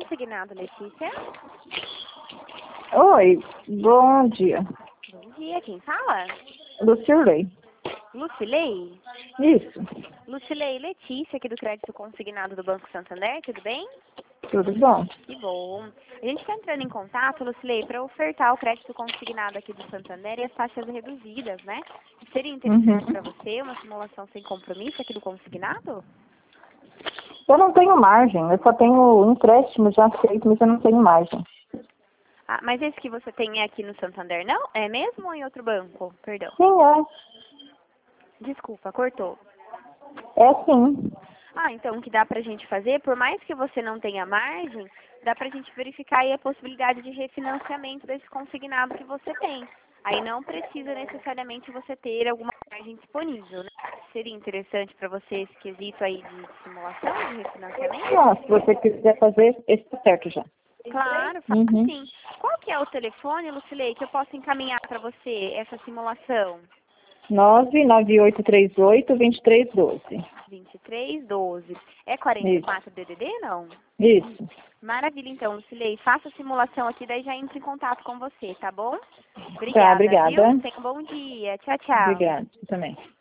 Consignado, Letícia. Oi, bom dia. Bom dia, quem fala? Lucirley. Lucilei? Isso, Lucilei, Letícia, aqui do Crédito Consignado do Banco Santander, tudo bem? tudo bom? Que bom. A gente está entrando em contato, Lucilei, para ofertar o crédito consignado aqui do Santander e as taxas reduzidas, né? Seria interessante para você uma simulação sem compromisso aqui do consignado? Eu não tenho margem, eu só tenho empréstimo já feito, mas eu não tenho margem. Ah, mas esse que você tem é aqui no Santander, não? É mesmo ou em outro banco? Perdão. Sim, Desculpa, cortou. é sim. Ah, então o que dá pra gente fazer, por mais que você não tenha margem, dá pra gente verificar aí a possibilidade de refinanciamento desse consignado que você tem. Aí não precisa necessariamente você ter alguma margem disponível, né? Seria interessante para você esse quesito aí de simulação, de refinanciamento? Ah, se você quiser fazer, esse tá certo já. Claro, faço sim. Qual que é o telefone, Lucilei, que eu posso encaminhar para você essa simulação? 99838-2312. 2312. É Isso, 44 DDD, não? isso. Maravilha, então, Lucilei. Faça a simulação aqui, daí já entro em contato com você, tá bom? Tá, Obrigada, obrigada. viu? Tenha um bom dia. Tchau, tchau. Obrigada, você também.